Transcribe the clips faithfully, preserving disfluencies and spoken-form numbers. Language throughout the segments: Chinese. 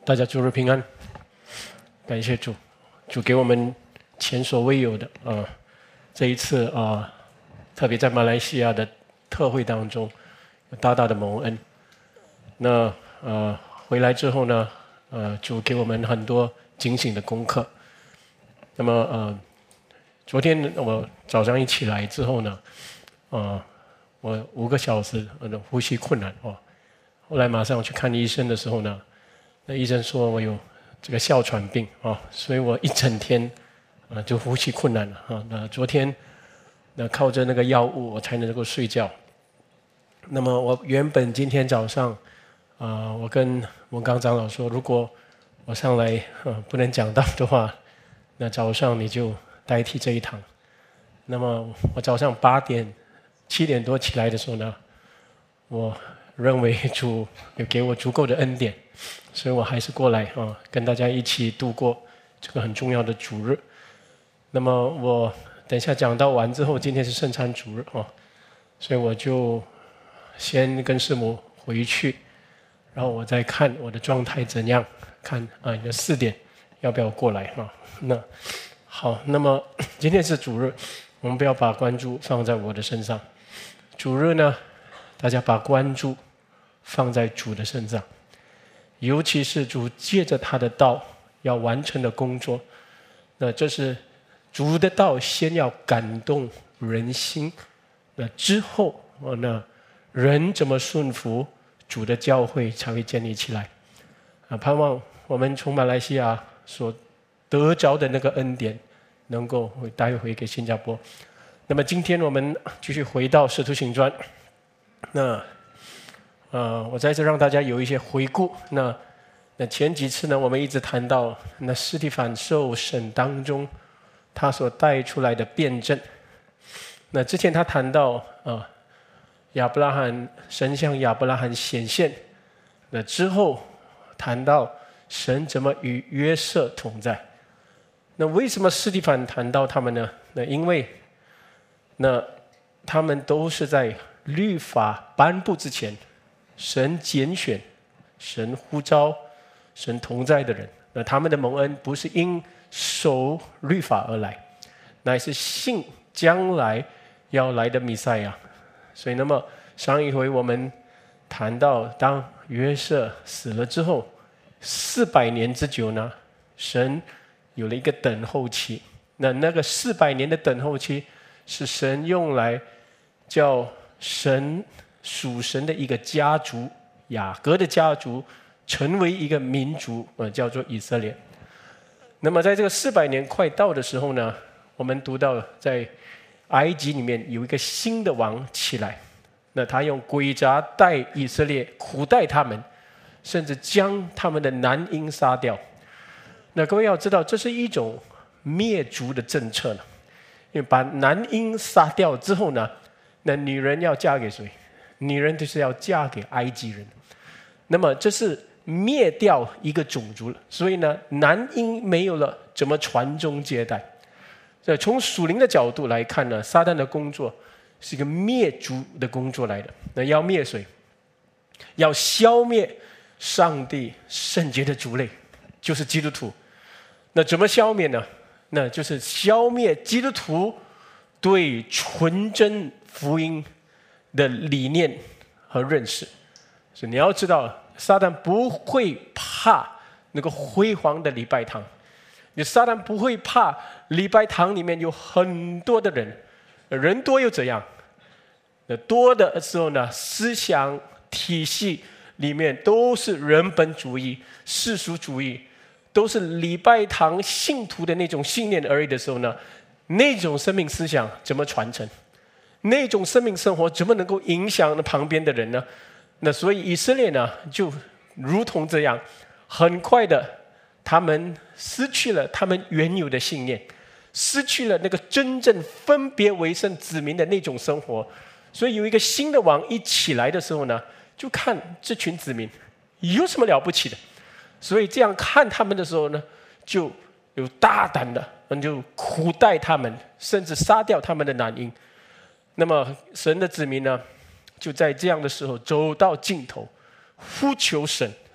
大家主日平安，感谢主，主给我们前所未有的啊、呃，这一次啊、呃，特别在马来西亚的特会当中，有大大的蒙恩。那呃回来之后呢，呃主给我们很多警醒的功课。那么呃，昨天我早上一起来之后呢，呃我五个小时呃呼吸困难哦，后来马上去看医生的时候呢。那医生说我有这个哮喘病啊、哦，所以我一整天啊、呃、就呼吸困难了啊。那昨天那靠着那个药物我才能够睡觉。那么我原本今天早上啊、呃，我跟文刚长老说，如果我上来啊、呃、不能讲道的话，那早上你就代替这一堂。那么我早上八点七点多起来的时候呢，我认为主有给我足够的恩典。所以我还是过来啊，跟大家一起度过这个很重要的主日。那么我等一下讲到完之后，今天是圣餐主日啊，所以我就先跟师母回去，然后我再看我的状态怎样，看啊，你四点要不要过来啊？那好，那么今天是主日，我们不要把关注放在我的身上。主日呢，大家把关注放在主的身上。尤其是主借着他的道要完成的工作，那这是主的道先要感动人心，那之后那人怎么顺服主的教会才会建立起来啊！盼望我们从马来西亚所得着的那个恩典能够带回给新加坡。那么今天我们继续回到使徒行传，那呃，我在这让大家有一些回顾。那那前几次呢，我们一直谈到那司提反受审当中，他所带出来的辩证。那之前他谈到啊、呃，亚伯拉罕神向亚伯拉罕显现。那之后谈到神怎么与约瑟同在。那为什么司提反谈到他们呢？那因为那他们都是在律法颁布之前。神拣选、神呼召、神同在的人，那他们的蒙恩不是因守律法而来，乃是信将来要来的弥赛亚。所以，那么上一回我们谈到，当约瑟死了之后，四百年之久呢，神有了一个等候期。那那个四百年的等候期，是神用来叫神。属神的一个家族，雅各的家族成为一个民族，呃，叫做以色列。那么在这个四百年快到的时候呢，我们读到在埃及里面有一个新的王起来，那他用诡诈待以色列，苦待他们，甚至将他们的男婴杀掉。那各位要知道，这是一种灭族的政策呢，因为把男婴杀掉之后呢，那女人要嫁给谁？女人就是要嫁给埃及人，那么这是灭掉一个种族了。所以呢，男婴没有了，怎么传宗接代？所以从属灵的角度来看呢，撒旦的工作是一个灭族的工作来的。那要灭谁？要消灭上帝圣洁的族类，就是基督徒。那怎么消灭呢？那就是消灭基督徒对纯真福音的理念和认识。所以你要知道，撒旦不会怕那个辉煌的礼拜堂，你撒旦不会怕礼拜堂里面有很多的人，人多又怎样？那多的时候呢，思想体系里面都是人本主义、世俗主义，都是礼拜堂信徒的那种信念而已的时候呢，那种生命思想怎么传承？那种生命生活怎么能够影响旁边的人呢？那所以以色列呢，就如同这样，很快的，他们失去了他们原有的信念，失去了那个真正分别为圣子民的那种生活。所以有一个新的王一起来的时候呢，就看这群子民有什么了不起的。所以这样看他们的时候呢，就有大胆的，就苦待他们，甚至杀掉他们的男婴。那么神的子民呢，就在这样的时候走到尽头，呼求神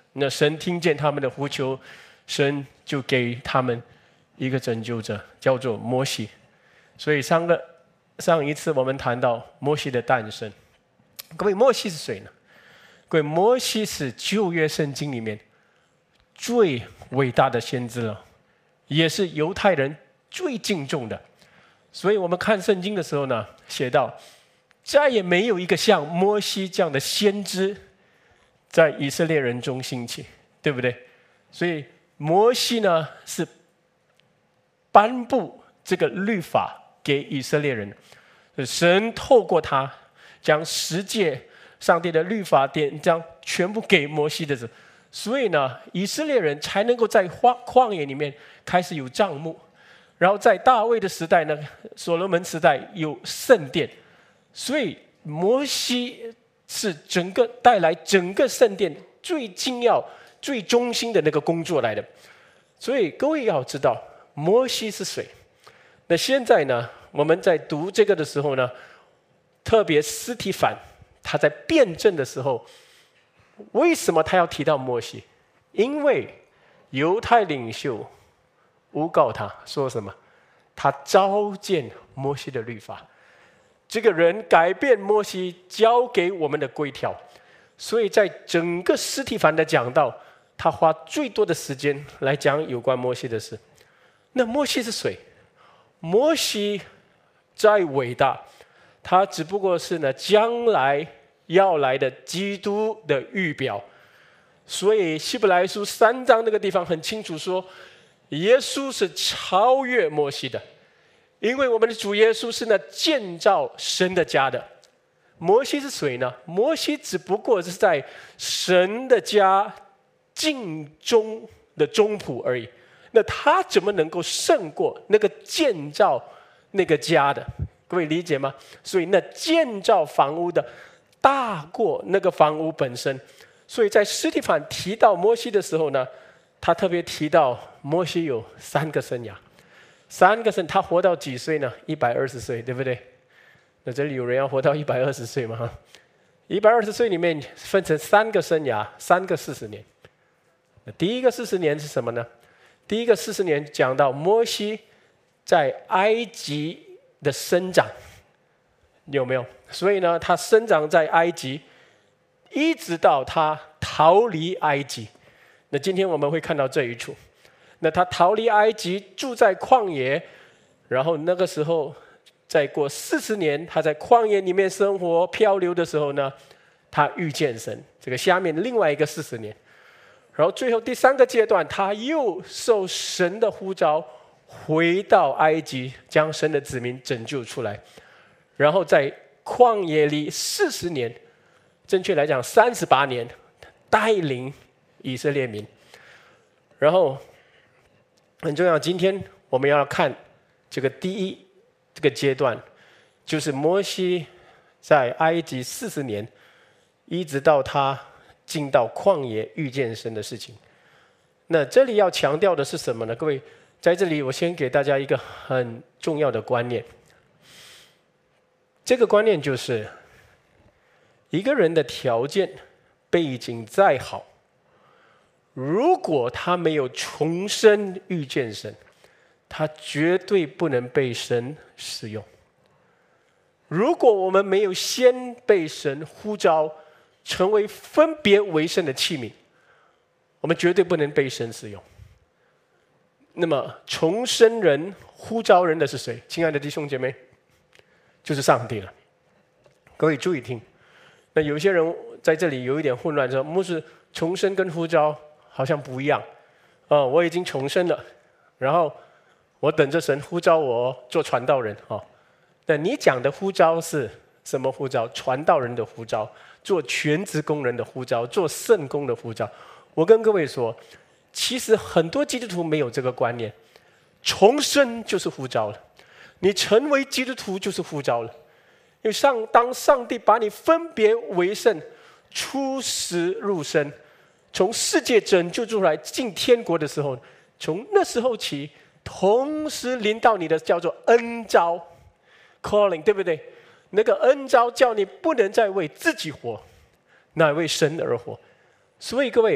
那神听见他们的呼求，神就给他们一个拯救者，叫做摩西。所以上个上一次我们谈到摩西的诞生，各位，摩西是谁呢？各位，摩西是旧约圣经里面最伟大的先知了，也是犹太人最敬重的。所以我们看圣经的时候呢，写到再也没有一个像摩西这样的先知在以色列人中兴起，对不对？所以摩西呢是颁布这个律法给以色列人，神透过他将十诫上帝的律法典章全部给摩西的时候，所以呢以色列人才能够在旷野里面开始有帐幕，然后在大卫的时代呢，所罗门时代有圣殿，所以摩西是整个带来整个圣殿最精要最中心的那个工作来的。所以各位要知道摩西是谁。那现在呢我们在读这个的时候呢，特别司提反他在辩证的时候，为什么他要提到摩西？因为犹太领袖诬告他说什么？他糟践摩西的律法，这个人改变摩西交给我们的规条。所以在整个司提反的讲道，他花最多的时间来讲有关摩西的事。那摩西是谁？摩西再伟大，他只不过是呢将来要来的基督的预表。所以希伯来书三章那个地方很清楚说，耶稣是超越摩西的，因为我们的主耶稣是呢建造神的家的。摩西是谁呢？摩西只不过是在神的家尽忠的忠仆而已。那他怎么能够胜过那个建造那个家的？各位理解吗？所以那建造房屋的大过那个房屋本身。所以在司提反提到摩西的时候呢，他特别提到摩西有三个生涯，三个生，他活到几岁呢？一百二十岁，对不对？那这里有人要活到一百二十岁吗？一百二十岁里面分成三个生涯，三个四十年。第一个四十年是什么呢？第一个四十年讲到摩西在埃及的生长，有没有？所以呢，他生长在埃及，一直到他逃离埃及。那今天我们会看到这一处。那他逃离埃及，住在旷野，然后那个时候再过四十年，他在旷野里面生活漂流的时候呢，他遇见神。这个下面另外一个四十年，然后最后第三个阶段，他又受神的呼召，回到埃及，将神的子民拯救出来，然后在旷野里四十年，正确来讲三十八年，带领以色列民。然后很重要，今天我们要看这个第一这个阶段，就是摩西在埃及四十年，一直到他进到旷野遇见神的事情。那这里要强调的是什么呢？各位，在这里我先给大家一个很重要的观念。这个观念就是，一个人的条件背景再好，如果他没有重生遇见神，他绝对不能被神使用。如果我们没有先被神呼召成为分别为圣的器皿，我们绝对不能被神使用。那么重生人呼召人的是谁？亲爱的弟兄姐妹，就是上帝了。各位注意听，那有些人在这里有一点混乱，说牧师，重生跟呼召好像不一样。哦，我已经重生了，然后我等着神呼召我做传道人。哦，那你讲的呼召是什么呼召？传道人的呼召，做全职工人的呼召，做圣工的呼召。我跟各位说，其实很多基督徒没有这个观念，重生就是呼召了，你成为基督徒就是呼召了。因为上当上帝把你分别为圣，出死入生，从世界拯救出来进天国的时候，从那时候起，同时临到你的叫做恩召 calling， 对不对？那个恩召叫你不能再为自己活，乃为神而活。所以各位，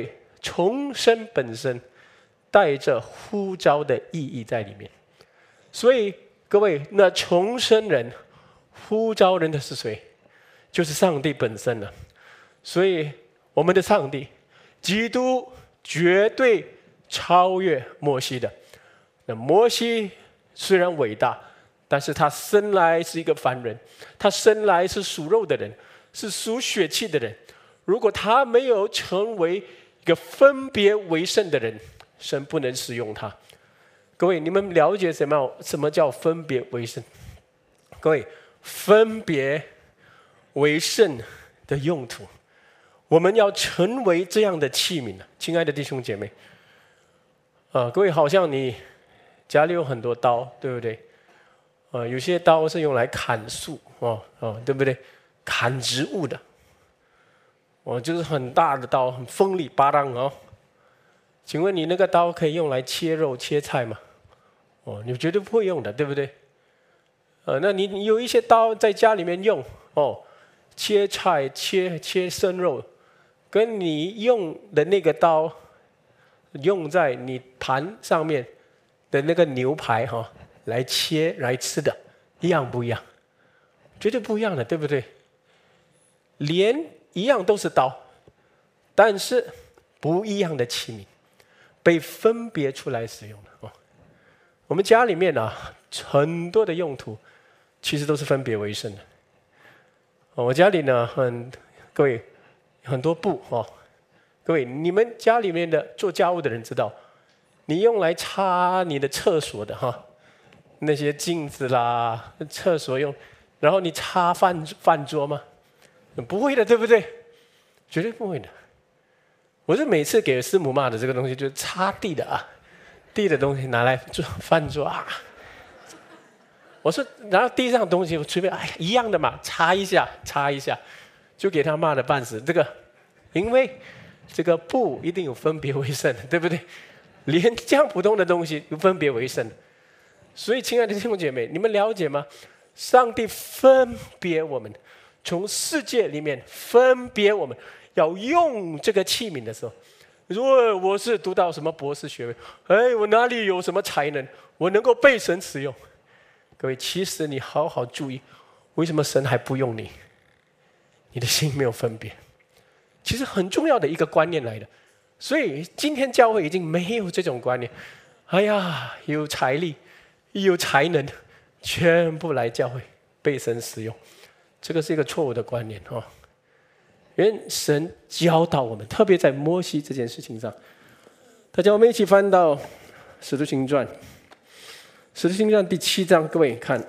重生本身带着呼召的意义在里面。所以各位，那重生人呼召人的是谁？就是上帝本身了。所以我们的上帝基督绝对超越摩西的。那摩西虽然伟大，但是他生来是一个凡人，他生来是属肉的人，是属血气的人。如果他没有成为一个分别为圣的人，神不能使用他。各位，你们了解什么什么叫分别为圣？各位，分别为圣的用途，我们要成为这样的器皿。亲爱的弟兄姐妹，啊，各位，好像你家里有很多刀，对不对？啊，有些刀是用来砍树，哦哦，对不对？砍植物的，哦，就是很大的刀，很锋利巴当哦。请问你那个刀可以用来切肉切菜吗？哦，你绝对不会用的，对不对？呃，那你你有一些刀在家里面用，哦，切菜切切生肉，跟你用的那个刀用在你盘上面的那个牛排哈、哦，来切来吃的，一样不一样？绝对不一样的，对不对？连一样都是刀，但是不一样的器皿。被分别出来使用的哦，我们家里面啊，很多的用途其实都是分别为圣的。哦，我家里呢，很各位很多布哦，各位你们家里面的做家务的人知道，你用来擦你的厕所的哈，那些镜子啦，厕所用，然后你擦饭饭桌吗？不会的，对不对？绝对不会的。我是每次给师母骂的这个东西，就是擦地的啊，地的东西拿来做饭桌啊。我说，然后地上的东西，我随便哎一样的嘛，擦一下，擦一下，就给他骂的半死。这个，因为这个布一定有分别为圣，对不对？连这样普通的东西有分别为圣，所以亲爱的弟兄姐妹，你们了解吗？上帝分别我们，从世界里面分别我们。要用这个器皿的时候，如果我是读到什么博士学位，哎，我哪里有什么才能，我能够被神使用？各位，其实你好好注意，为什么神还不用你？你的心没有分别，其实很重要的一个观念来的。所以今天教会已经没有这种观念，哎呀，有财力，有才能，全部来教会被神使用，这个是一个错误的观念哦。愿神教导我们，特别在摩西这件事情上。大家我们一起翻到《使徒行传》，《使徒行传》第七章，各位看，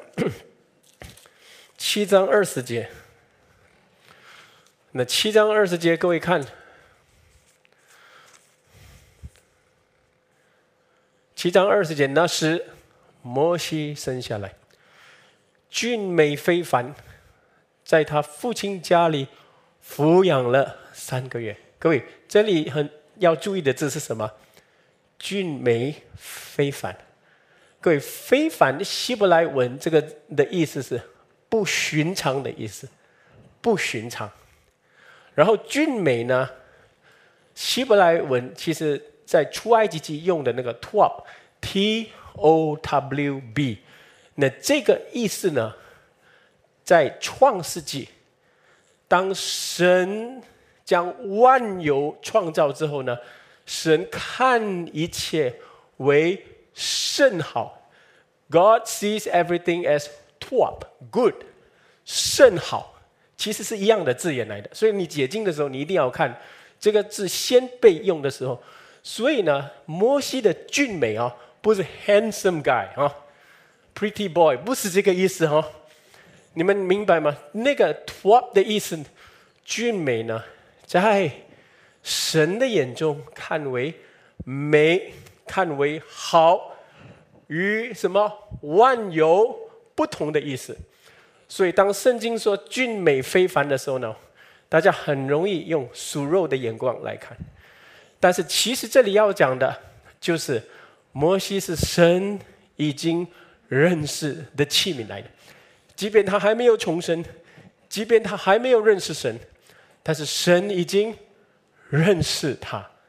七章二十节。那七章二十节，各位看，七章二十节，那时摩西生下来，俊美非凡，在他父亲家里抚养了三个月。各位，这里很要注意的字是什么？俊美非凡。各位，非凡希伯来文这个的意思是不寻常的意思，不寻常。然后俊美呢，希伯来文其实在出埃及记用的那个 T O W B， 那这个意思呢，在创世纪，当神将万有创造之后呢，神看一切为甚好。God sees everything as top, good， 甚好，其实是一样的字眼来的。所以你解经的时候，你一定要看这个字先被用的时候。所以呢，摩西的俊美啊，不是 handsome guy 啊 ，pretty boy， 不是这个意思哈。你们明白吗？那个 top 的意思，俊美呢，在神的眼中看为美，看为好，与什么万有不同的意思。所以当圣经说俊美非凡的时候呢，大家很容易用属肉的眼光来看。但是其实这里要讲的就是摩西是神已经认识的器皿来的，即便他还没有重生，即便他还没有认识神，但是神已经认识他，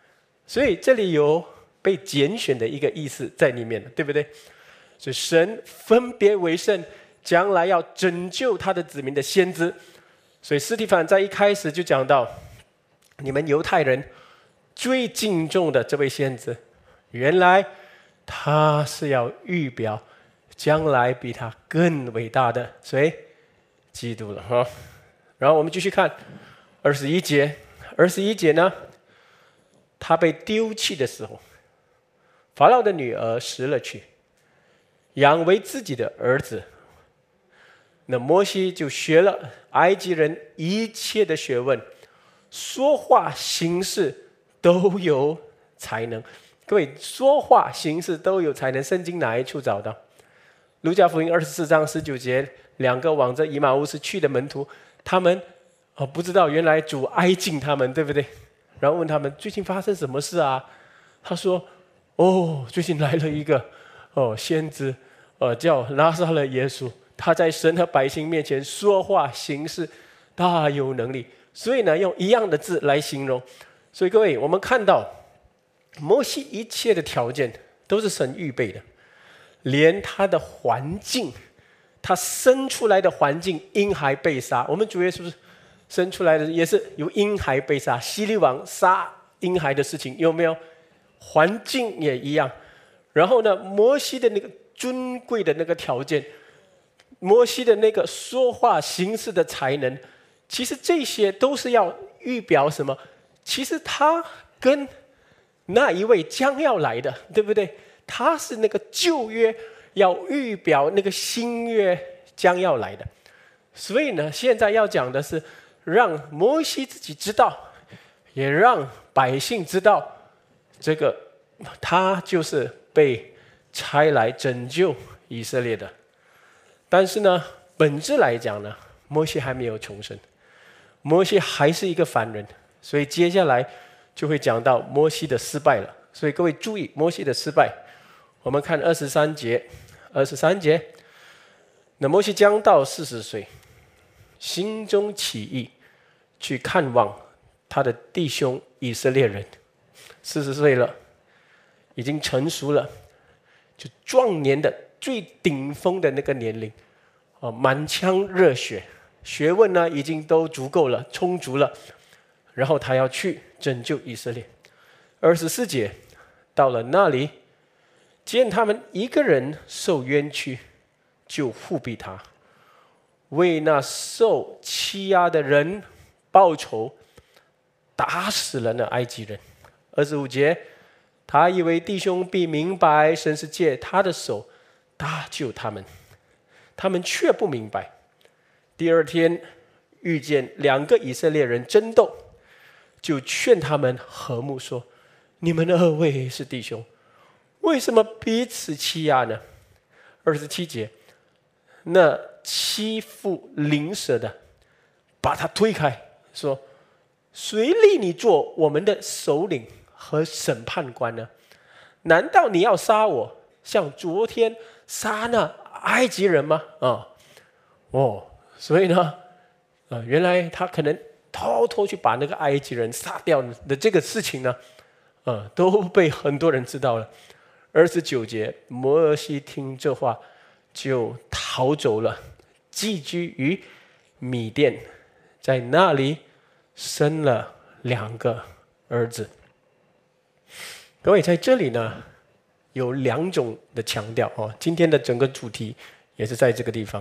所以这里有被拣选的一个意思在里面，对不对？所以神分别为圣，将来要拯救他的子民的先知。所以司提反在一开始就讲到，你们犹太人最敬重的这位先知，原来他是要预表将来比他更伟大的谁？基督了哈。然后我们继续看二十一节，二十一节呢，他被丢弃的时候，法老的女儿拾了去，养为自己的儿子。那摩西就学了埃及人一切的学问，说话行事都有才能。各位，说话行事都有才能，圣经哪一处找到？路加福音二十四章十九节，两个往着以马乌斯去的门徒，他们、哦、不知道原来主挨近他们，对不对？然后问他们最近发生什么事啊？他说：哦，最近来了一个哦先知，呃，叫拿撒勒耶稣，他在神和百姓面前说话行事大有能力。所以呢，用一样的字来形容。所以各位，我们看到摩西一切的条件都是神预备的，连他的环境，他生出来的环境，婴孩被杀。我们主耶稣生出来的也是有婴孩被杀，希律王杀婴孩的事情有没有？环境也一样。然后呢，摩西的那个尊贵的那个条件，摩西的那个说话行事的才能，其实这些都是要预表什么？其实他跟那一位将要来的，对不对？他是那个旧约要预表那个新约将要来的。所以呢，现在要讲的是让摩西自己知道，也让百姓知道，这个他就是被差来拯救以色列的。但是呢，本质来讲呢，摩西还没有重生，摩西还是一个凡人。所以接下来就会讲到摩西的失败了。所以各位注意摩西的失败。我们看二十三节，二十三节，那摩西将到四十岁，心中起意，去看望他的弟兄以色列人。四十岁了，已经成熟了，就壮年的最顶峰的那个年龄，哦，满腔热血，学问呢已经都足够了，充足了。然后他要去拯救以色列。二十四节，到了那里，见他们一个人受冤屈，就护庇他，为那受欺压的人报仇，打死了那埃及人。二十五节，他以为弟兄必明白神是借他的手搭救他们，他们却不明白。第二天遇见两个以色列人争斗，就劝他们和睦说：你们二位是弟兄，为什么彼此欺压呢？二十七节，那欺负邻舍的把他推开，说：谁立你做我们的首领和审判官呢？难道你要杀我，像昨天杀那埃及人吗？啊，哦，所以呢，啊，原来他可能偷偷去把那个埃及人杀掉的这个事情呢，啊，都被很多人知道了。二十九节，摩西听这话，就逃走了，寄居于米甸，在那里生了两个儿子。各位，在这里呢，有两种的强调哦。今天的整个主题也是在这个地方。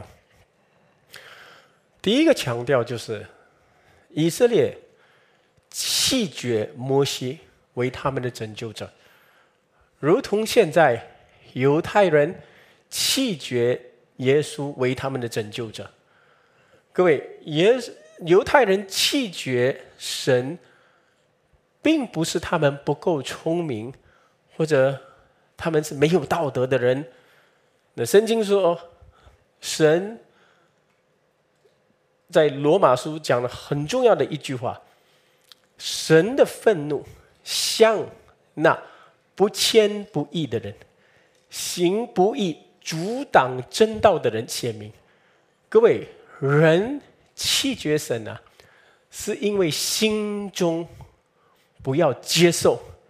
第一个强调就是以色列弃绝摩西为他们的拯救者，如同现在犹太人弃绝耶稣为他们的拯救者。各位，耶犹太人弃绝神，并不是他们不够聪明，或者他们是没有道德的人。那圣经说，神在罗马书讲了很重要的一句话：神的愤怒向那不谦不义的人，行不义阻挡真道的人显明。各位，人弃绝神啊，是因为心中不要接受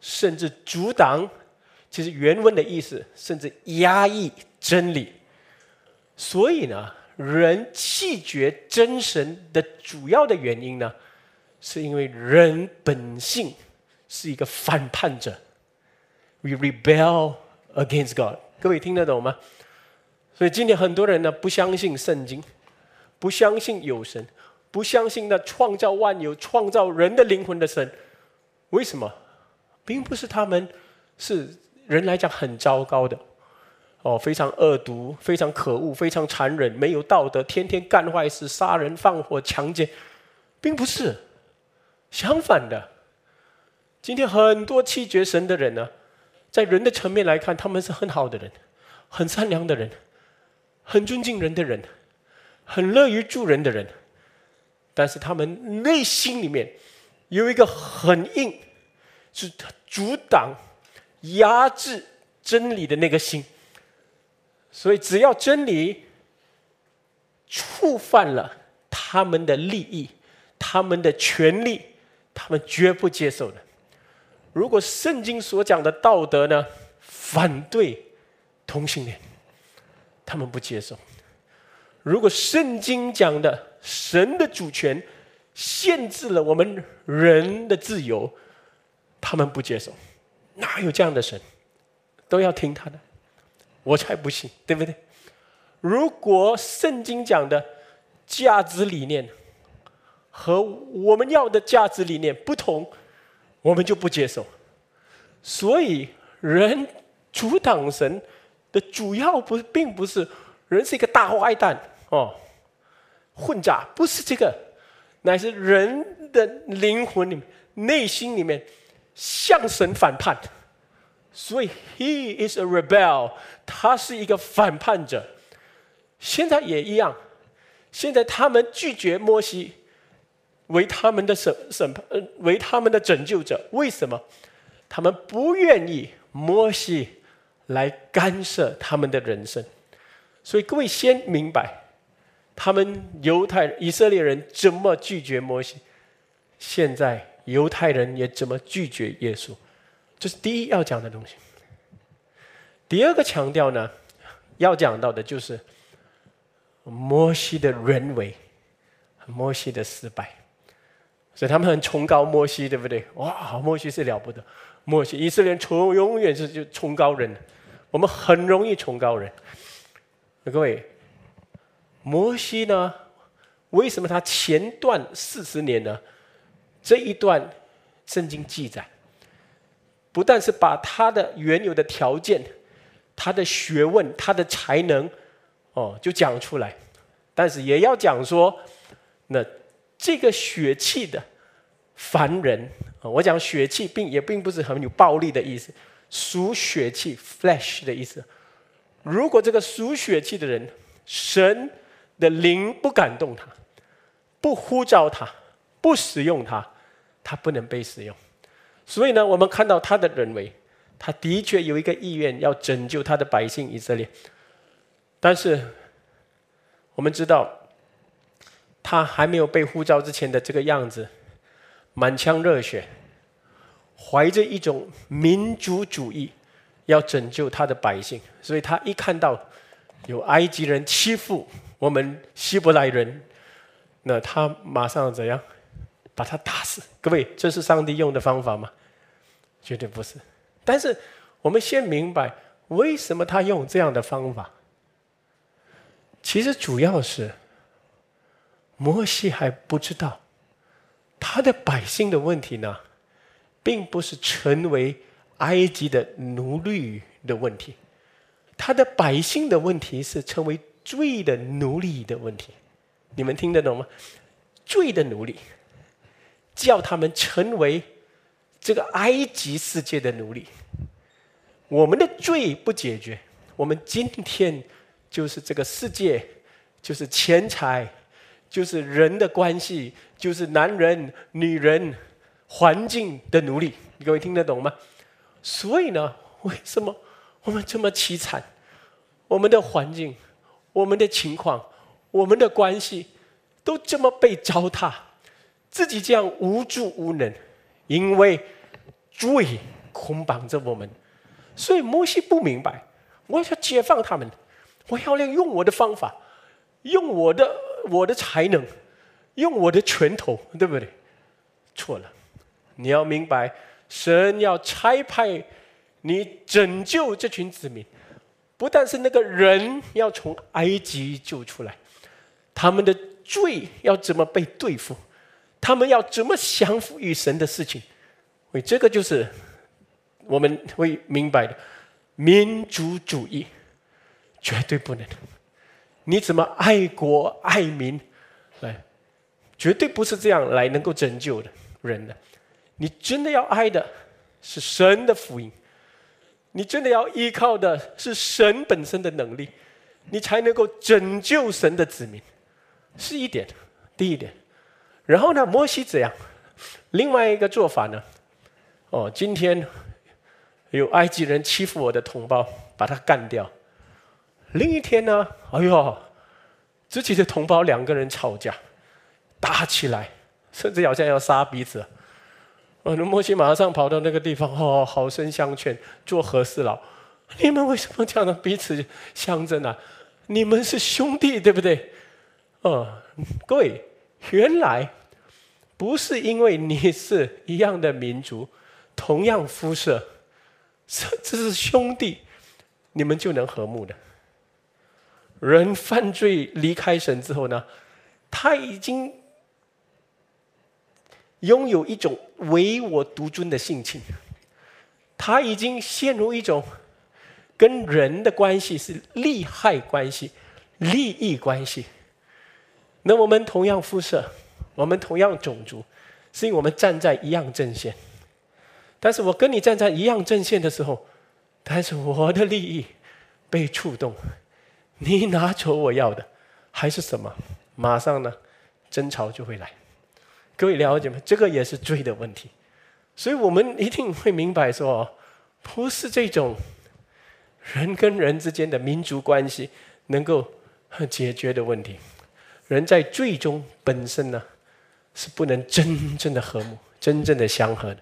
甚至阻挡，其实原文的意思甚至压抑真理。所以呢，人弃绝真神的主要的原因呢，是因为人本性是一个反叛者。We rebel against God。各位听得懂吗？所以今天很多人呢，不相信圣经，不相信有神，不相信那创造万有、创造人的灵魂的神。为什么？并不是他们是人来讲很糟糕的，哦，非常恶毒、非常可恶、非常残忍、没有道德，天天干坏事、杀人放火、强奸，并不是。相反的，今天很多弃绝神的人呢，在人的层面来看，他们是很好的人，很善良的人，很尊敬人的人，很乐于助人的人，但是他们内心里面有一个很硬，是阻挡、压制真理的那个心。所以只要真理触犯了他们的利益、他们的权利，他们绝不接受的。如果圣经所讲的道德呢，反对同性恋，他们不接受。如果圣经讲的神的主权限制了我们人的自由，他们不接受。哪有这样的神？都要听他的，我才不信，对不对？如果圣经讲的价值理念和我们要的价值理念不同，我们就不接受。所以人阻挡神的主要不并不是人是一个大坏蛋哦，混杂，不是这个，乃是人的灵魂里面、内心里面向神反叛。所以 he is a rebel， 他是一个反叛者。现在也一样，现在他们拒绝摩西为他们的审审判，为他们的拯救者。为什么？他们不愿意摩西来干涉他们的人生。所以各位先明白，他们犹太以色列人怎么拒绝摩西，现在犹太人也怎么拒绝耶稣。这是第一要讲的东西。第二个强调呢，要讲到的就是摩西的人为，摩西的失败。所以他们很崇高摩西，对不对？哇，摩西是了不得，摩西以色列人崇永远是就崇高人，我们很容易崇高人。各位，摩西呢，为什么他前段四十年呢？这一段圣经记载，不但是把他的原有的条件、他的学问、他的才能，哦，就讲出来，但是也要讲说，那这个血气的凡人，哦，我讲血气并也并不是很有暴力的意思，属血气 （flesh） 的意思。如果这个属血气的人，神的灵不感动他，不呼召他，不使用他，他不能被使用。所以呢，我们看到他的人为，他的确有一个意愿要拯救他的百姓以色列，但是我们知道，他还没有被呼召之前的这个样子，满腔热血，怀着一种民族主义，要拯救他的百姓。所以他一看到有埃及人欺负我们希伯来人，那他马上怎样？把他打死。各位，这是上帝用的方法吗？绝对不是。但是我们先明白为什么他用这样的方法。其实主要是摩西还不知道他的百姓的问题呢，并不是成为埃及的奴隶的问题，他的百姓的问题是成为罪的奴隶的问题。你们听得懂吗？罪的奴隶，叫他们成为这个埃及世界的奴隶。我们的罪不解决，我们今天就是这个世界，就是钱财，就是人的关系，就是男人、女人、环境的奴隶。各位听得懂吗？所以呢，为什么我们这么凄惨？我们的环境、我们的情况、我们的关系都这么被糟蹋，自己这样无助无能，因为罪捆绑着我们。所以摩西不明白，我要解放他们，我要用我的方法，用我的我的才能，用我的拳头，对不对？错了，你要明白，神要差派你拯救这群子民，不但是那个人要从埃及救出来，他们的罪要怎么被对付，他们要怎么降服于神的事情，所以这个就是我们会明白的，民族主义绝对不能。你怎么爱国爱民，来，绝对不是这样来能够拯救的人的。你真的要爱的是神的福音，你真的要依靠的是神本身的能力，你才能够拯救神的子民，是一点，第一点。然后呢，摩西怎样？另外一个做法呢？哦，今天有埃及人欺负我的同胞，把他干掉。另一天呢，哎呦，自己的同胞两个人吵架，打起来，甚至好像要杀彼此。哦，摩西马上跑到那个地方，哦，好生相劝，做和事佬。你们为什么这样的彼此相争啊？你们是兄弟，对不对？哦，各位，原来不是因为你是一样的民族，同样肤色，甚至是兄弟，你们就能和睦的。人犯罪离开神之后呢，他已经拥有一种唯我独尊的性情，他已经陷入一种跟人的关系是利害关系、利益关系。那我们同样肤色，我们同样种族，是因为我们站在一样阵线。但是我跟你站在一样阵线的时候，但是我的利益被触动，你拿走我要的，还是什么？马上呢，争吵就会来。各位了解吗？这个也是罪的问题。所以我们一定会明白说，不是这种人跟人之间的民族关系能够解决的问题。人在罪中本身呢，是不能真正的和睦、真正的相合的。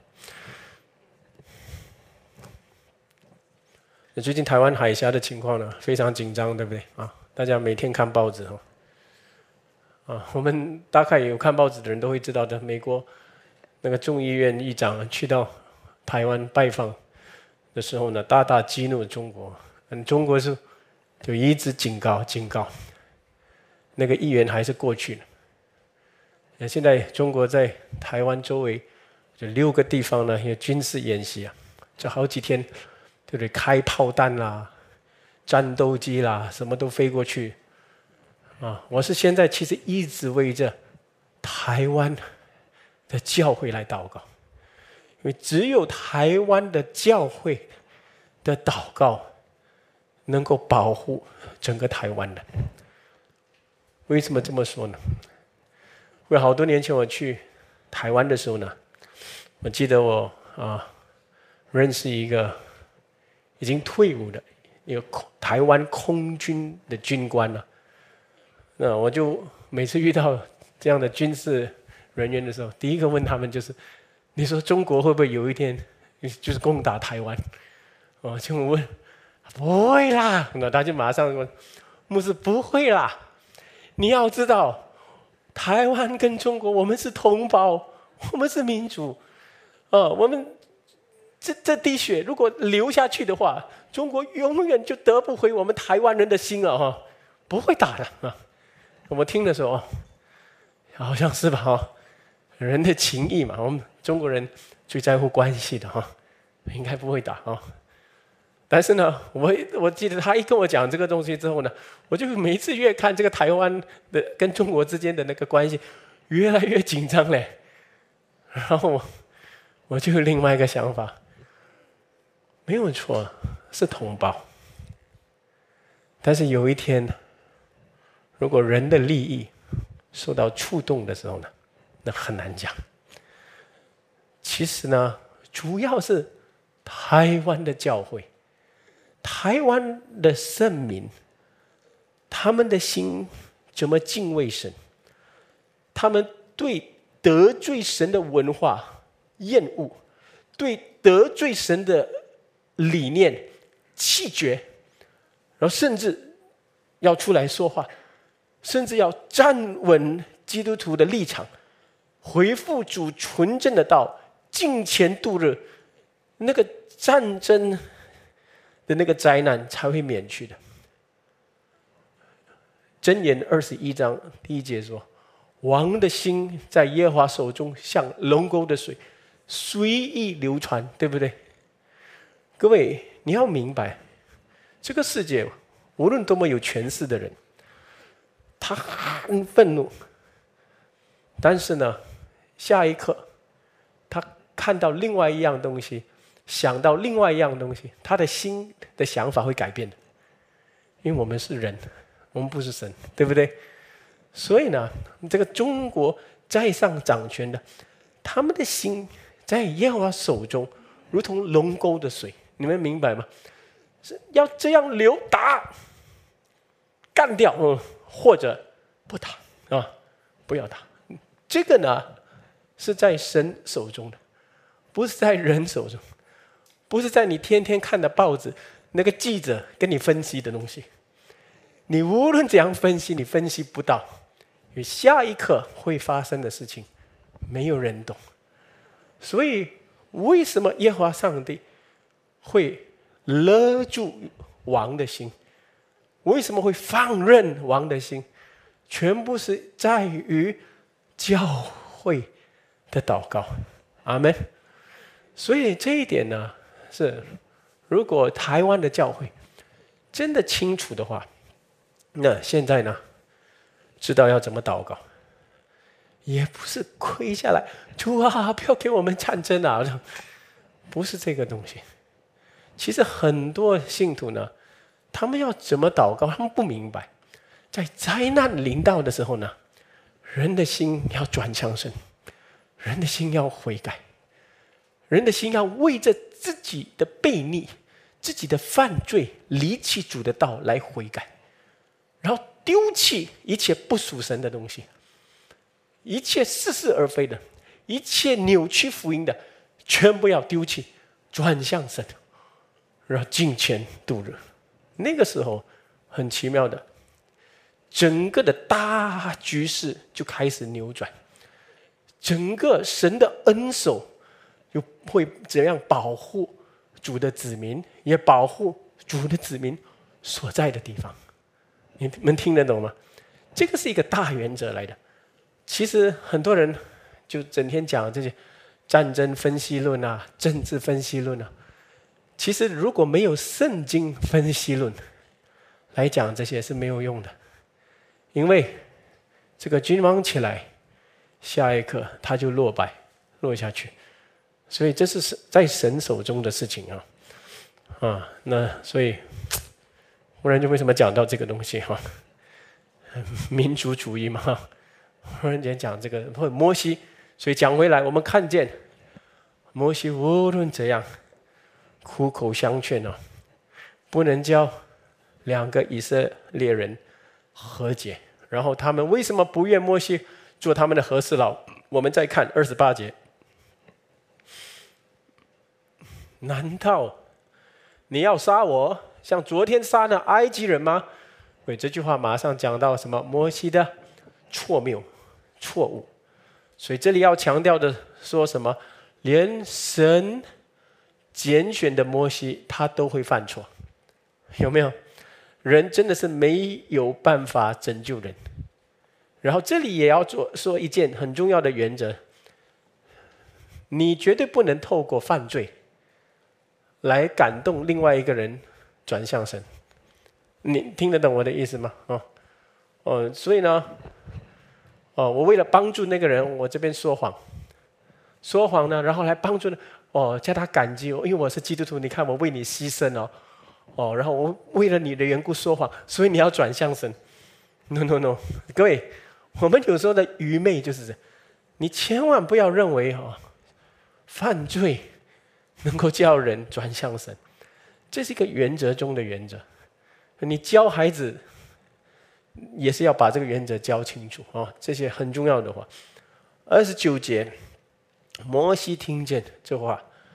最近台湾海峡的情况呢，非常紧张，对不对啊？大家每天看报纸哈，啊，我们大概有看报纸的人都会知道的，美国那个众议院议长去到台湾拜访的时候呢，大大激怒中国，嗯，中国是就一直警告警告，那个议员还是过去了。现在中国在台湾周围就六个地方呢有军事演习啊，这好几天。对不对？开炮弹啦，战斗机啦，什么都飞过去啊！我是现在其实一直为着台湾的教会来祷告，因为只有台湾的教会的祷告能够保护整个台湾的。为什么这么说呢？因为好多年前我去台湾的时候呢，我记得我啊认识一个。已经退伍的一个台湾空军的军官了，那我就每次遇到这样的军事人员的时候，第一个问他们就是：你说中国会不会有一天就是攻打台湾？哦，就问不会啦，那他就马上说：牧师不会啦，你要知道，台湾跟中国我们是同胞，我们是民族，哦，我们。这这滴血如果流下去的话，中国永远就得不回我们台湾人的心了哈，不会打的啊！我听的时候，好像是吧哈，人的情谊嘛，我们中国人最在乎关系的哈，应该不会打啊。但是呢，我我记得他一跟我讲这个东西之后呢，我就每一次越看这个台湾的跟中国之间的那个关系越来越紧张嘞，然后我我就有另外一个想法。没有错，是同胞。但是有一天，如果人的利益受到触动的时候呢，那很难讲。其实呢，主要是台湾的教会、台湾的圣民，他们的心怎么敬畏神，他们对得罪神的文化厌恶，对得罪神的理念弃绝，然后甚至要出来说话，甚至要站稳基督徒的立场，回复主纯正的道，敬虔度日，那个战争的那个灾难才会免去的。箴言二十一章第一节说：“王的心在耶和华手中，像龙沟的水，随意流传。”对不对？各位，你要明白，这个世界无论多么有权势的人，他很愤怒，但是呢，下一刻他看到另外一样东西，想到另外一样东西，他的心的想法会改变的。因为我们是人，我们不是神，对不对？所以呢，这个中国在上掌权的，他们的心在耶和华手中，如同龙沟的水，你们明白吗？是要这样流，打干掉，嗯，或者不打啊，不要打。这个呢，是在神手中的，不是在人手中，不是在你天天看的报纸那个记者跟你分析的东西。你无论怎样分析，你分析不到，因为下一刻会发生的事情，没有人懂。所以，为什么耶和华上帝会勒住王的心？为什么会放任王的心？全部是在于教会的祷告。阿们。所以这一点呢，是如果台湾的教会真的清楚的话，那现在呢，知道要怎么祷告，也不是跪下来，主啊，不要给我们战争啊，不是这个东西。其实很多信徒呢，他们要怎么祷告，他们不明白。在灾难临到的时候呢，人的心要转向神，人的心要悔改，人的心要为着自己的悖逆、自己的犯罪，离弃主的道来悔改。然后丢弃一切不属神的东西，一切似是而非的，一切扭曲福音的，全部要丢弃，转向神，然后敬虔度日。那个时候很奇妙的，整个的大局势就开始扭转，整个神的恩手就会怎样保护主的子民，也保护主的子民所在的地方。你们听得懂吗？这个是一个大原则来的。其实很多人就整天讲这些战争分析论啊、政治分析论啊。其实如果没有圣经分析论来讲这些是没有用的，因为这个君王起来，下一刻他就落败落下去，所以这是在神手中的事情啊啊，那所以。不然就为什么讲到这个东西哈？民族主义嘛，忽然间讲这个或者摩西，所以讲回来，我们看见摩西无论怎样苦口相劝哦，不能叫两个以色列人和解。然后他们为什么不愿摩西做他们的和事佬？我们再看二十八节，难道你要杀我？像昨天杀了埃及人吗？对，这句话马上讲到什么？摩西的错谬、错误。所以这里要强调的说什么？连神拣选的摩西，他都会犯错，有没有？人真的是没有办法拯救人。然后这里也要做说一件很重要的原则：你绝对不能透过犯罪来感动另外一个人转向神。你听得懂我的意思吗？哦，哦，所以呢，哦，我为了帮助那个人，我这边说谎，说谎呢，然后来帮助呢，哦，叫他感激，因为我是基督徒，你看我为你牺牲哦，哦，然后我为了你的缘故说谎，所以你要转向神。No No No， 各位，我们有时候的愚昧就是这，你千万不要认为哦，犯罪能够叫人转向神，这是一个原则中的原则。你教孩子也是要把这个原则教清楚啊、哦，这些很重要的话。二十九节，摩西听见这话，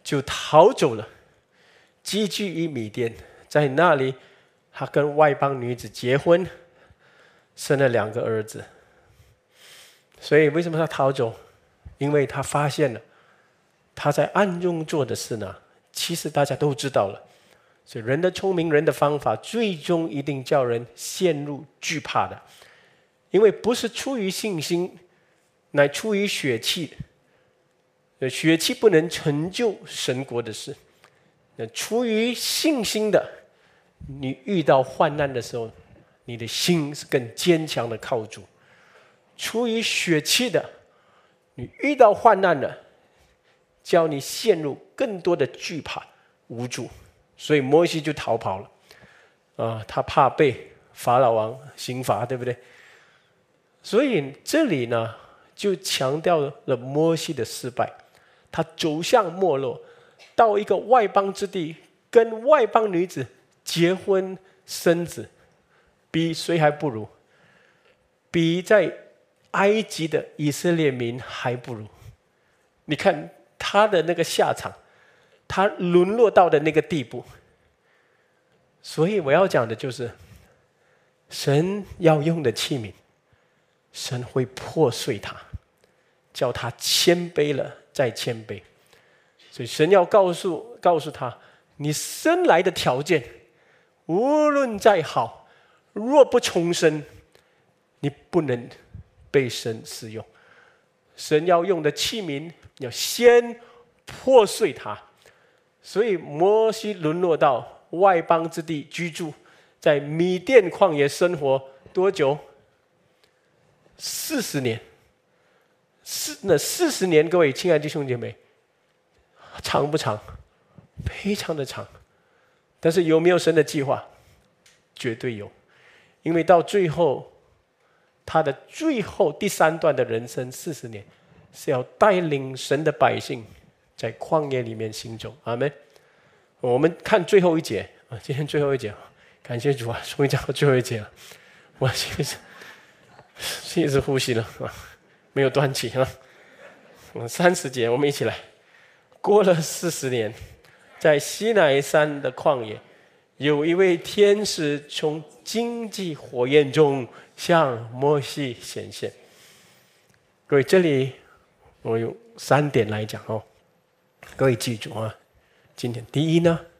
就逃走了，寄居于米甸，在那里他跟外邦女子结婚，生了两个儿子。所以为什么他逃走？因为他发现了他在暗中做的事呢，其实大家都知道了。所以人的聪明，人的方法，最终一定叫人陷入惧怕的，因为不是出于信心，乃出于血气。血气不能成就神国的事。那出于信心的，你遇到患难的时候，你的心是更坚强的靠主。出于血气的，你遇到患难了，叫你陷入更多的惧怕无助。所以摩西就逃跑了啊，他怕被法老王刑罚，对不对？所以这里呢就强调了摩西的失败，他走向没落，到一个外邦之地，跟外邦女子结婚生子，比谁还不如？比在埃及的以色列民还不如。你看他的那个下场，他沦落到的那个地步。所以我要讲的就是，神要用的器皿，神会破碎它，叫他谦卑了再谦卑。所以神要告诉告诉他，你生来的条件无论再好，若不重生，你不能被神使用。神要用的器皿，要先破碎它。所以摩西沦落到外邦之地居住，在米甸旷野生活多久？四十年。四那四十年，各位亲爱的弟兄姐妹，长不长？非常的长。但是有没有神的计划？绝对有。因为到最后，他的最后第三段的人生四十年，是要带领神的百姓在旷野里面行走。阿们。我们看最后一节啊，今天最后一节，感谢主啊，终于讲到最后一节了。我其实一直呼吸了啊，没有断气啊。三十节，我们一起来。过了四十年，在西乃山的旷野，有一位天使从荆棘火焰中向摩西显现。各位，这里我有三点来讲哦，各位记住啊。今天第一呢，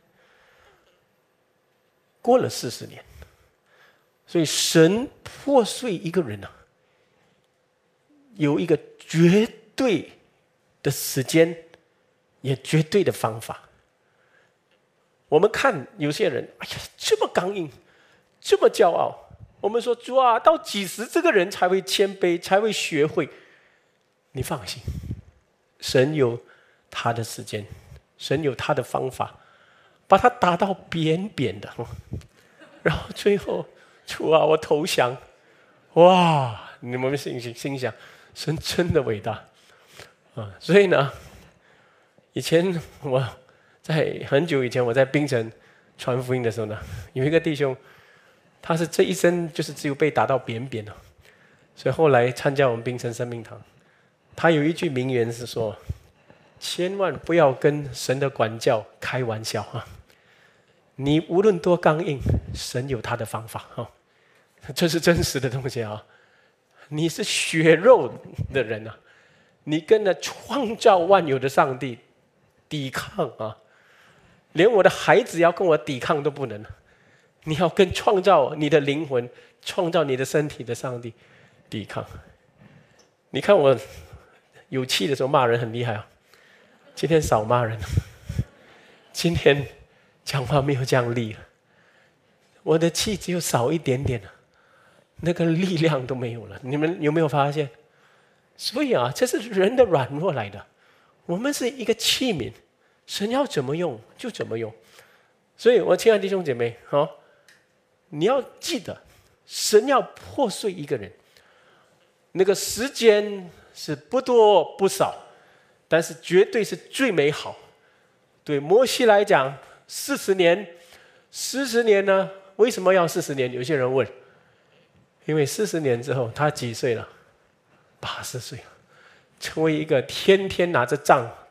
过了四十年，所以神破碎一个人啊，有一个绝对的时间，也绝对的方法。我们看有些人，哎呀，这么刚硬，这么骄傲，我们说主啊，到几时这个人才会谦卑，才会学会？你放心，神有他的时间。神有他的方法，把他打到扁扁的，然后最后主啊，我投降！哇，你们心心想，神真的伟大啊！所以呢，以前我在很久以前我在槟城传福音的时候呢，有一个弟兄，他是这一生就是只有被打到扁扁的，所以后来参加我们槟城生命堂，他有一句名言是说，千万不要跟神的管教开玩笑啊！你无论多刚硬，神有他的方法啊！这是真实的东西啊！你是血肉的人啊，你跟那创造万有的上帝抵抗啊！连我的孩子要跟我抵抗都不能，你要跟创造你的灵魂、创造你的身体的上帝抵抗。你看我有气的时候骂人很厉害啊！今天少骂人，今天讲话没有这样力了，我的气只有少一点点了，那个力量都没有了。你们有没有发现？所以啊，这是人的软弱来的。我们是一个器皿，神要怎么用就怎么用。所以我亲爱的弟兄姐妹，哦，你要记得，神要破碎一个人，那个时间是不多不少。但是绝对是最美好。对摩西来讲，四十年，四十年呢？为什么要四十年？有些人问，因为四十年之后，他几岁了？八十岁了，成为一个天天拿着杖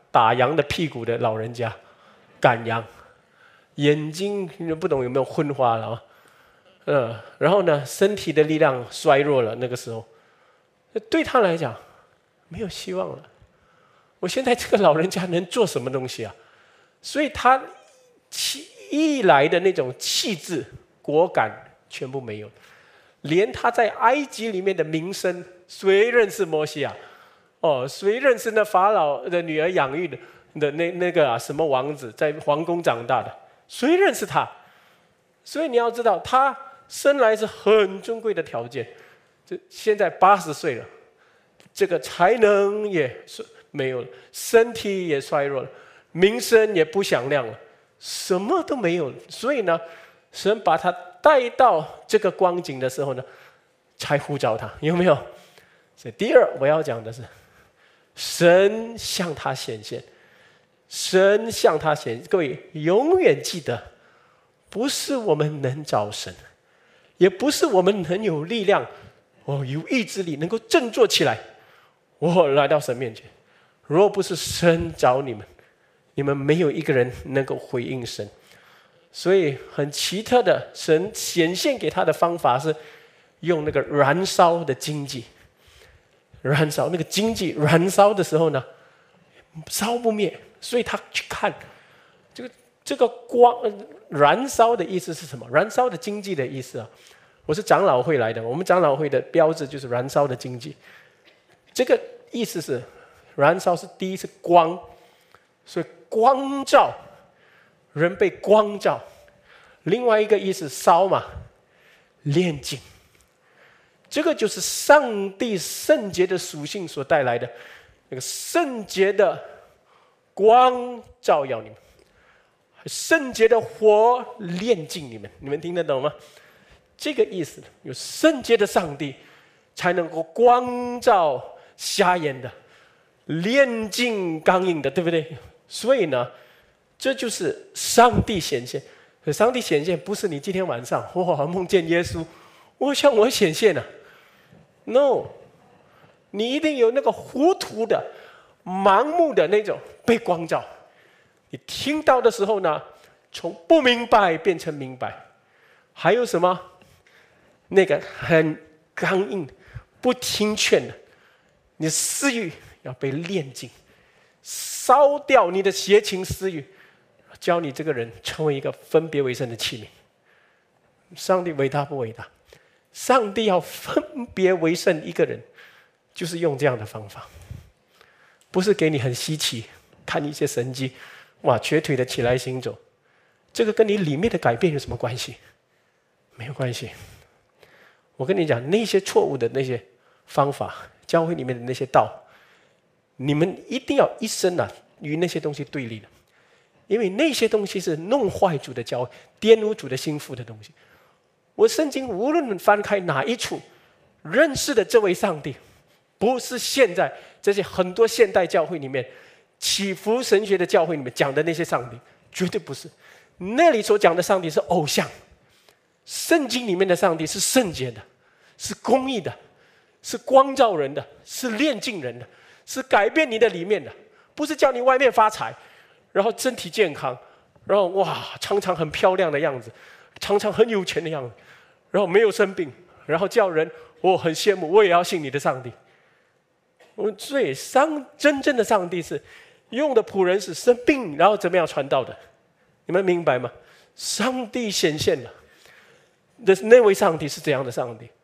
打羊的屁股的老人家，赶羊，眼睛不懂有没有昏花了啊？嗯，然后呢，身体的力量衰弱了，那个时候，对他来讲没有希望了。我现在这个老人家能做什么东西啊？所以他一来的那种气质、果敢全部没有，连他在埃及里面的名声，谁认识摩西啊？哦，谁认识那法老的女儿养育的的那那个啊什么王子，在皇宫长大的，谁认识他？所以你要知道，他生来是很尊贵的条件，这现在八十岁了，这个才能也是没有了，身体也衰弱了，名声也不响亮了，什么都没有了。所以呢，神把他带到这个光景的时候呢，才呼召他，有没有？所以第二我要讲的是，神向他显现，神向他显现。各位永远记得，不是我们能找神，也不是我们能有力量，哦，有意志力能够振作起来，我来到神面前。若不是神找你们，你们没有一个人能够回应神。所以很奇特的，神显现给他的方法是用那个燃烧的荆棘。燃烧那个荆棘燃烧的时候呢，烧不灭，所以他去看这个这个光燃烧的意思是什么？燃烧的荆棘的意思啊，我是长老会来的，我们长老会的标志就是燃烧的荆棘。这个意思是燃烧是第一是光，所以光照人被光照。另外一个意思烧嘛，炼净。这个就是上帝圣洁的属性所带来的那个圣洁的光照耀你们，圣洁的火炼净你们，你们听得懂吗？这个意思，有圣洁的上帝才能够光照瞎眼的，炼净刚硬的，对不对？所以呢，这就是上帝显现。可上帝显现不是你今天晚上哇梦见耶稣，我向我显现了。No， 你一定有那个糊涂的、盲目的那种被光照。你听到的时候呢，从不明白变成明白。还有什么？那个很刚硬、不听劝的，你的私欲要被炼净，烧掉你的邪情私欲，教你这个人成为一个分别为圣的器皿。上帝伟大不伟大？上帝要分别为圣一个人，就是用这样的方法，不是给你很稀奇，看一些神迹，哇，瘸腿的起来行走，这个跟你里面的改变有什么关系？没有关系。我跟你讲，那些错误的那些方法，教会里面的那些道，你们一定要一生啊与那些东西对立的，因为那些东西是弄坏主的教会、玷污主的心腹的东西。我圣经无论翻开哪一处，认识的这位上帝，不是现在这些很多现代教会里面起伏神学的教会里面讲的那些上帝，绝对不是。那里所讲的上帝是偶像，圣经里面的上帝是圣洁的，是公义的，是光照人的，是炼净人的，是改变你的里面的，不是叫你外面发财，然后身体健康，然后哇常常很漂亮的样子，常常很有钱的样子，然后没有生病，然后叫人我很羡慕，我也要信你的上帝。所以上真正的上帝是用的仆人是生病，然后怎么样传道的？你们明白吗？上帝显现了的那位上帝是这样的上帝。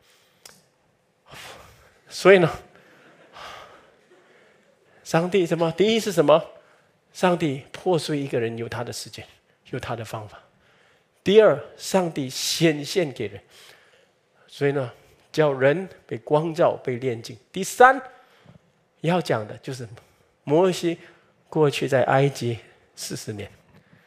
所以呢，上帝什么？第一是什么？上帝破碎一个人有他的时间，有他的方法。第二，上帝显现给人，所以呢，叫人被光照、被炼净。第三，要讲的就是摩西过去在埃及四十年，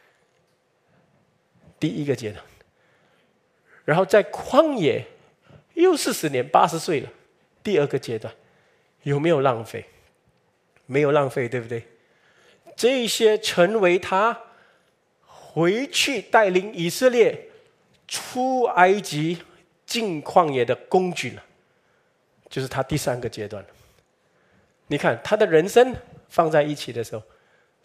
第一个阶段，然后在旷野又四十年，八十岁了，第二个阶段，有没有浪费？没有浪费，对不对？这些成为他回去带领以色列出埃及进旷野的工具了，就是他第三个阶段了。你看他的人生放在一起的时候，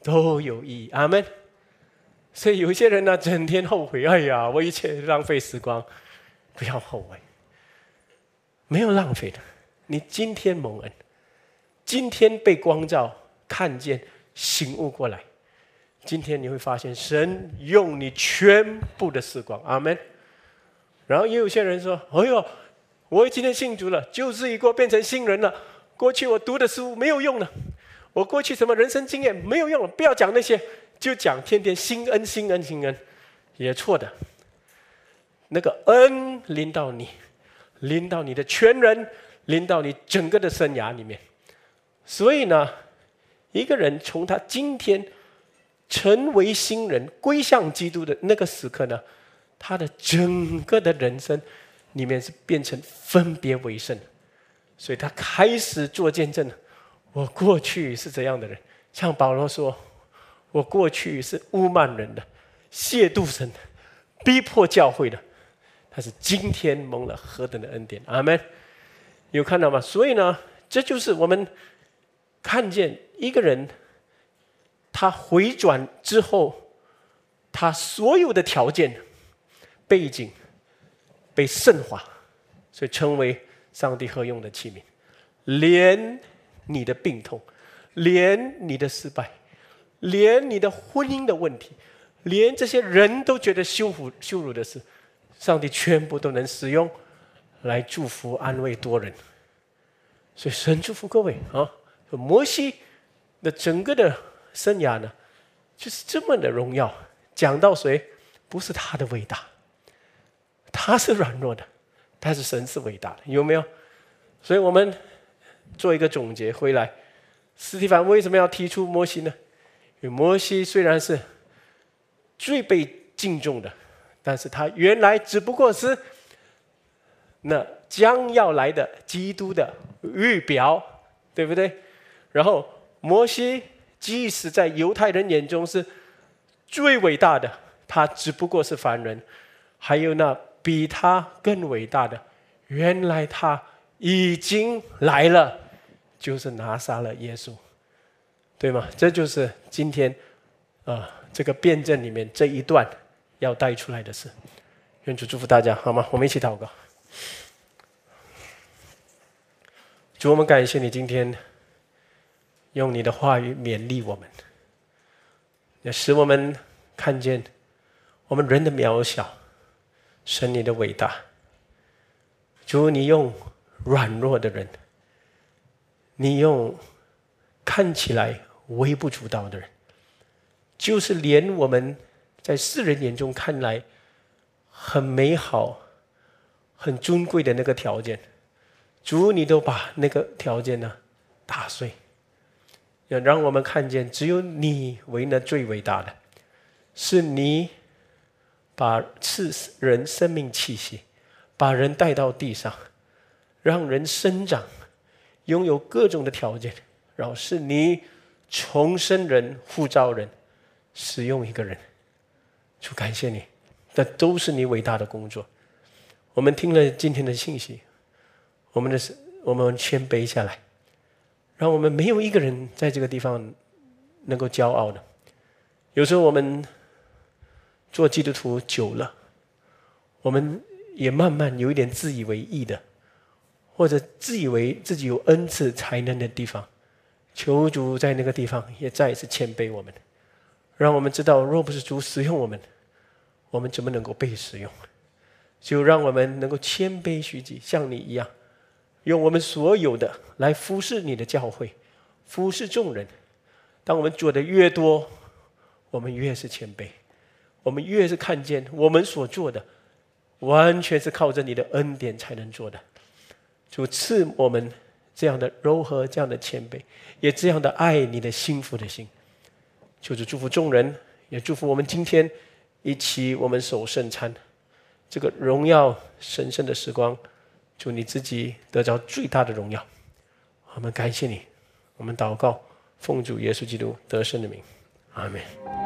都有意义。阿们。所以有些人呢，整天后悔，哎呀，我一切浪费时光，不要后悔，没有浪费的。你今天蒙恩，今天被光照，看见，醒悟过来，今天你会发现神用你全部的时光。阿们。然后也有些人说，哎呦，我今天信主了，旧事已过，变成新人了，过去我读的书没有用了，我过去什么人生经验没有用了，不要讲那些，就讲天天新恩新恩新恩，也错的。那个恩临到你，临到你的全人，临到你整个的生涯里面。所以呢，一个人从他今天成为新人，归向基督的那个时刻呢，他的整个的人生里面是变成分别为圣。所以他开始做见证，我过去是这样的人，像保罗说，我过去是污慢人的，亵渎神的，逼迫教会的，但是今天蒙了何等的恩典。阿们。有看到吗？所以呢，这就是我们看见一个人他回转之后，他所有的条件背景被圣化，所以成为上帝合用的器皿。连你的病痛，连你的失败，连你的婚姻的问题，连这些人都觉得羞辱羞辱的事，上帝全部都能使用来祝福安慰多人。所以神祝福各位啊！摩西的整个的生涯呢，就是这么的荣耀。讲到谁，不是他的伟大，他是软弱的，但是神是伟大的，有没有？所以我们做一个总结回来，司提反为什么要提出摩西呢？因为摩西虽然是最被敬重的，但是他原来只不过是那将要来的基督的预表，对不对？然后摩西即使在犹太人眼中是最伟大的，他只不过是凡人。还有那比他更伟大的，原来他已经来了，就是拿撒勒耶稣，对吗？这就是今天啊、呃、这个辩证里面这一段要带出来的事。愿主祝福大家，好吗？我们一起祷告。主，我们感谢你今天用你的话语勉励我们，也使我们看见我们人的渺小，神你的伟大。主，你用软弱的人，你用看起来微不足道的人，就是连我们在世人眼中看来很美好很尊贵的那个条件，主你都把那个条件呢打碎，要让我们看见只有你为那最伟大的，是你把赐人生命气息，把人带到地上，让人生长，拥有各种的条件，然后是你重生人，呼召人，使用一个人。主感谢你，这都是你伟大的工作。我们听了今天的信息，我们的我们谦卑下来，让我们没有一个人在这个地方能够骄傲的。有时候我们做基督徒久了，我们也慢慢有一点自以为意的，或者自以为自己有恩赐才能的地方。求主在那个地方也再一次谦卑我们，让我们知道若不是主使用我们，我们怎么能够被使用？就让我们能够谦卑虚己，像你一样，用我们所有的来服侍你的教会，服侍众人。当我们做的越多，我们越是谦卑，我们越是看见我们所做的完全是靠着你的恩典才能做的。主赐我们这样的柔和，这样的谦卑，也这样的爱你的幸福的心。求主祝福众人，也祝福我们今天一起我们守圣餐，这个荣耀神圣的时光，祝你自己得着最大的荣耀。我们感谢你，我们祷告，奉主耶稣基督得胜的名，阿们。